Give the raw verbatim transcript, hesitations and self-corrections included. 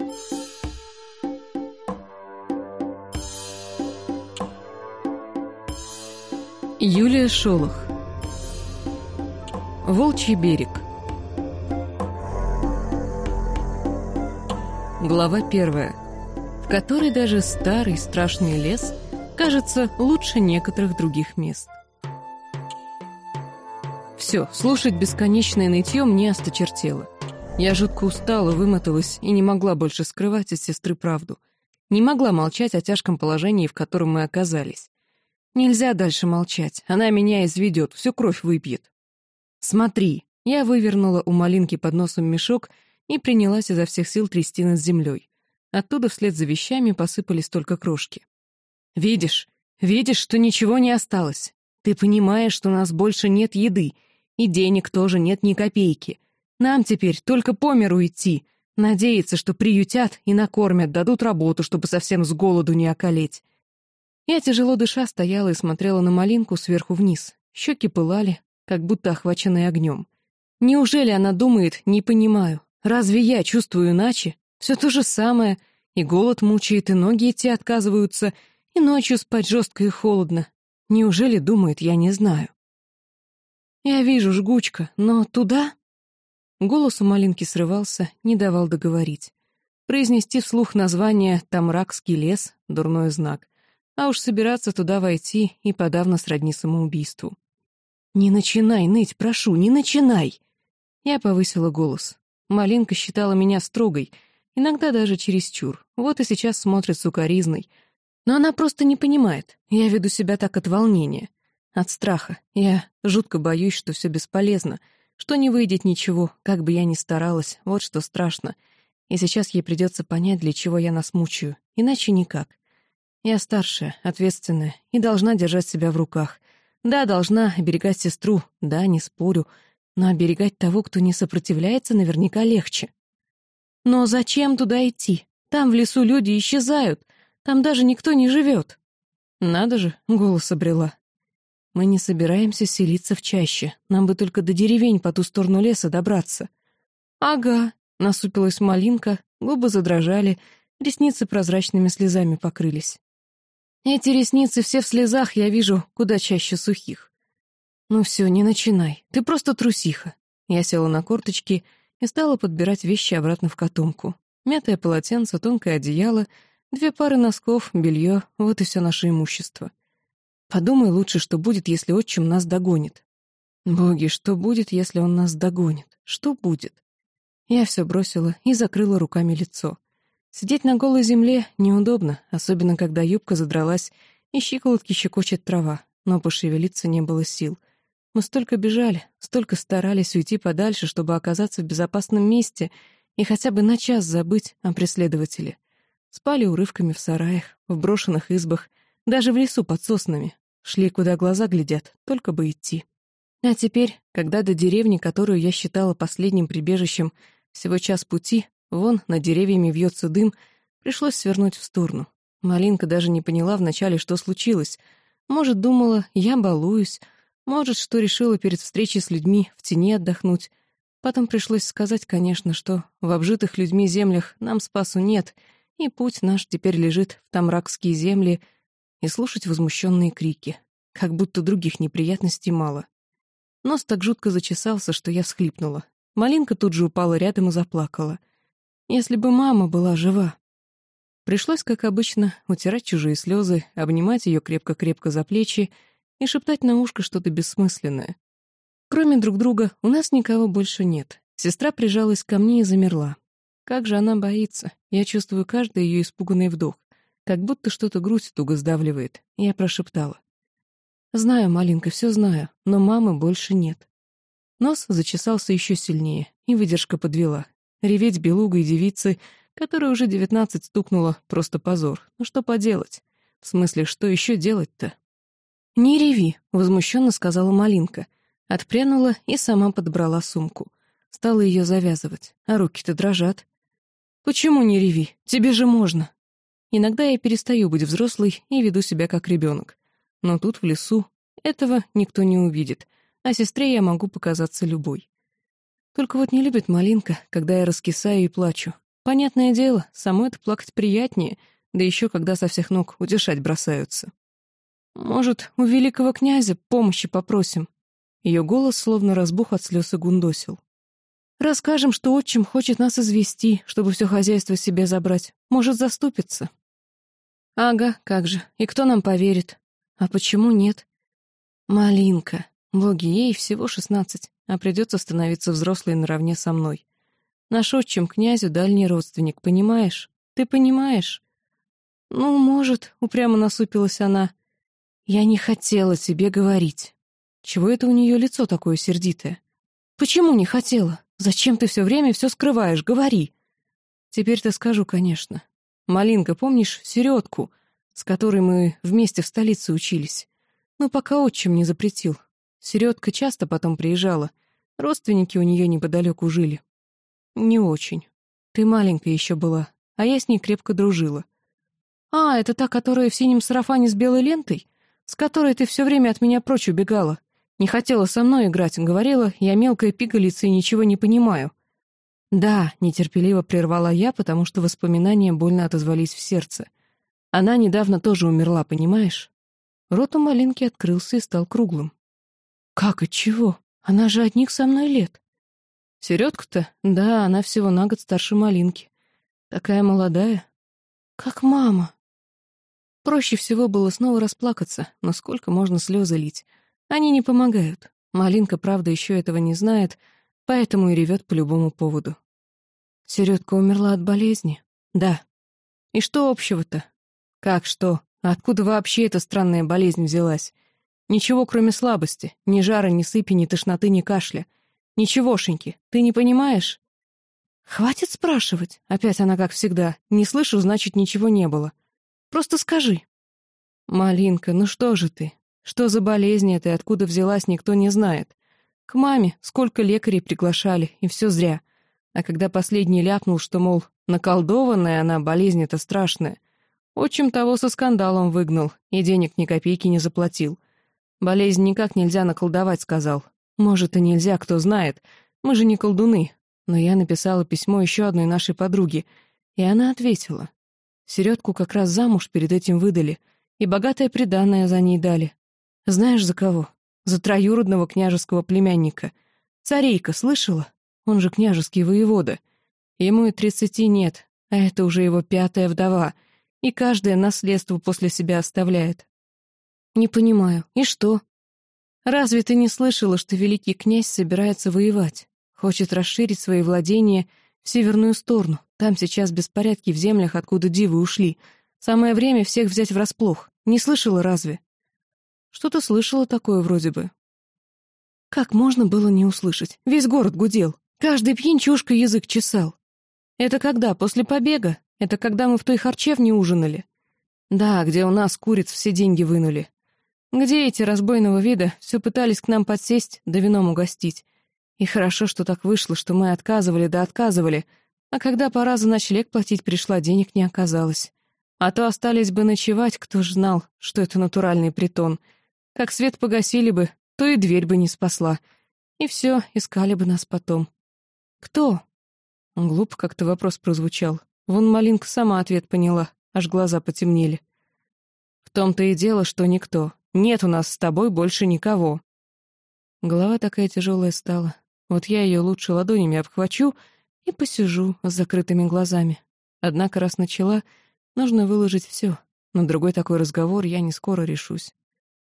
Юлия Шолох. Волчий берег. Глава первая, в которой даже старый страшный лес кажется лучше некоторых других мест. Все, слушать бесконечное нытье мне осточертело. Я жутко устала, вымоталась и не могла больше скрывать от сестры правду. Не могла молчать о тяжком положении, в котором мы оказались. Нельзя дальше молчать, она меня изведет, всю кровь выпьет. «Смотри!» Я вывернула у Малинки под носом мешок и принялась изо всех сил трясти над землей. Оттуда вслед за вещами посыпались только крошки. «Видишь? Видишь, что ничего не осталось? Ты понимаешь, что у нас больше нет еды, и денег тоже нет ни копейки. Нам теперь только по миру идти, надеяться, что приютят и накормят, дадут работу, чтобы совсем с голоду не околеть». Я, тяжело дыша, стояла и смотрела на Малинку сверху вниз. Щеки пылали, как будто охваченные огнем. Неужели она думает, не понимаю? Разве я чувствую иначе? Все то же самое. И голод мучает, и ноги идти отказываются, и ночью спать жестко и холодно. Неужели думает, я не знаю? Я вижу жгучка, но туда... Голос у Малинки срывался, не давал договорить. Произнести вслух название «Тамракский лес» — дурной знак. А уж собираться туда войти и подавно сродни самоубийству. «Не начинай ныть, прошу, не начинай!» Я повысила голос. Малинка считала меня строгой, иногда даже чересчур. Вот и сейчас смотрит с укоризной. Но она просто не понимает. Я веду себя так от волнения, от страха. Я жутко боюсь, что все бесполезно, что не выйдет ничего, как бы я ни старалась, вот что страшно. И сейчас ей придется понять, для чего я нас мучаю, иначе никак. Я старшая, ответственная и должна держать себя в руках. Да, должна оберегать сестру, да, не спорю, но оберегать того, кто не сопротивляется, наверняка легче. Но зачем туда идти? Там в лесу люди исчезают, там даже никто не живет. Надо же, голос обрела. Мы не собираемся селиться в чаще, нам бы только до деревень по ту сторону леса добраться. Ага, насупилась Малинка, губы задрожали, ресницы прозрачными слезами покрылись. Эти ресницы все в слезах, я вижу, куда чаще сухих. Ну все, не начинай, ты просто трусиха. Я села на корточки и стала подбирать вещи обратно в котомку. Мятое полотенце, тонкое одеяло, две пары носков, белье — вот и все наше имущество. Подумай лучше, что будет, если отчим нас догонит. Боги, что будет, если он нас догонит? Что будет? Я все бросила и закрыла руками лицо. Сидеть на голой земле неудобно, особенно когда юбка задралась и щиколотки щекочет трава, но пошевелиться не было сил. Мы столько бежали, столько старались уйти подальше, чтобы оказаться в безопасном месте и хотя бы на час забыть о преследователе. Спали урывками в сараях, в брошенных избах, даже в лесу под соснами. Шли, куда глаза глядят, только бы идти. А теперь, когда до деревни, которую я считала последним прибежищем, всего час пути, вон над деревьями вьется дым, пришлось свернуть в сторону. Малинка даже не поняла вначале, что случилось. Может, думала, я балуюсь, может, что решила перед встречей с людьми в тени отдохнуть. Потом пришлось сказать, конечно, что в обжитых людьми землях нам спасу нет, и путь наш теперь лежит в тамракские земли, и слушать возмущенные крики, как будто других неприятностей мало. Нос так жутко зачесался, что я всхлипнула. Малинка тут же упала рядом и заплакала. Если бы мама была жива. Пришлось, как обычно, утирать чужие слезы, обнимать ее крепко-крепко за плечи и шептать на ушко что-то бессмысленное. Кроме друг друга у нас никого больше нет. Сестра прижалась ко мне и замерла. Как же она боится. Я чувствую каждый ее испуганный вдох, как будто что-то грудь туго сдавливает. Я прошептала. «Знаю, Малинка, все знаю, но мамы больше нет». Нос зачесался еще сильнее, и выдержка подвела. Реветь белугой девицы, которая уже девятнадцать стукнула, просто позор. Ну что поделать? В смысле, что еще делать-то? «Не реви», — возмущенно сказала Малинка. Отпрянула и сама подобрала сумку. Стала ее завязывать, а руки-то дрожат. «Почему не реви? Тебе же можно». Иногда я перестаю быть взрослой и веду себя как ребенок. Но тут, в лесу, этого никто не увидит, а сестре я могу показаться любой. Только вот не любит Малинка, когда я раскисаю и плачу. Понятное дело, самой-то плакать приятнее, да еще когда со всех ног утешать бросаются. Может, у великого князя помощи попросим? Ее голос словно разбух от слез и гундосил. Расскажем, что отчим хочет нас извести, чтобы все хозяйство себе забрать. Может, заступиться? Ага, как же. И кто нам поверит? А почему нет? Малинка. Боги, ей всего шестнадцать, а придется становиться взрослой наравне со мной. Наш отчим князю дальний родственник, понимаешь? Ты понимаешь? Ну, может, упрямо насупилась она. Я не хотела тебе говорить. Чего это у нее лицо такое сердитое? Почему не хотела? Зачем ты все время все скрываешь? Говори. Теперь-то скажу, конечно. Малинка, помнишь Середку, с которой мы вместе в столице учились? Ну, пока отчим не запретил. Середка часто потом приезжала. Родственники у нее неподалеку жили. Не очень. Ты маленькая еще была, а я с ней крепко дружила. А, это та, которая в синем сарафане с белой лентой? С которой ты все время от меня прочь убегала? Не хотела со мной играть, говорила, я мелкая пигалица и ничего не понимаю. Да, нетерпеливо прервала я, потому что воспоминания больно отозвались в сердце. Она недавно тоже умерла, понимаешь? Рот у Малинки открылся и стал круглым. Как, от чего? Она же от них со мной лет. Середка-то? Да, она всего на год старше Малинки. Такая молодая. Как мама. Проще всего было снова расплакаться, но сколько можно слезы лить? Они не помогают. Малинка, правда, еще этого не знает, поэтому и ревет по любому поводу. Середка умерла от болезни? Да. И что общего-то? Как что? Откуда вообще эта странная болезнь взялась? Ничего, кроме слабости. Ни жара, ни сыпи, ни тошноты, ни кашля. Ничегошеньки. Ты не понимаешь? Хватит спрашивать. Опять она, как всегда. Не слышу, значит, ничего не было. Просто скажи. Малинка, ну что же ты? Что за болезнь это и откуда взялась, никто не знает. К маме сколько лекарей приглашали, и все зря. А когда последний ляпнул, что, мол, наколдованная она, болезнь эта страшная, отчим того со скандалом выгнал и денег ни копейки не заплатил. Болезнь никак нельзя наколдовать, сказал. Может, и нельзя, кто знает. Мы же не колдуны. Но я написала письмо еще одной нашей подруге, и она ответила. Середку как раз замуж перед этим выдали, и богатое приданое за ней дали. Знаешь, за кого? За троюродного княжеского племянника. Царейка, слышала? Он же княжеский воевода. Ему и тридцати нет, а это уже его пятая вдова, и каждое наследство после себя оставляет. Не понимаю, и что? Разве ты не слышала, что великий князь собирается воевать? Хочет расширить свои владения в северную сторону. Там сейчас беспорядки в землях, откуда дивы ушли. Самое время всех взять врасплох. Не слышала разве? Что-то слышала такое вроде бы. Как можно было не услышать? Весь город гудел. Каждый пьянчушка язык чесал. Это когда? После побега? Это когда мы в той харчевне ужинали? Да, где у нас куриц все деньги вынули. Где эти разбойного вида все пытались к нам подсесть да вином угостить. И хорошо, что так вышло, что мы отказывали да отказывали, а когда пора за ночлег платить пришла, денег не оказалось. А то остались бы ночевать, кто ж знал, что это натуральный притон. Как свет погасили бы, то и дверь бы не спасла. И все, искали бы нас потом. Кто? Глупо как-то вопрос прозвучал. Вон Малинка сама ответ поняла, аж глаза потемнели. В том-то и дело, что никто. Нет у нас с тобой больше никого. Голова такая тяжелая стала. Вот я ее лучше ладонями обхвачу и посижу с закрытыми глазами. Однако, раз начала, нужно выложить все. На другой такой разговор я не скоро решусь.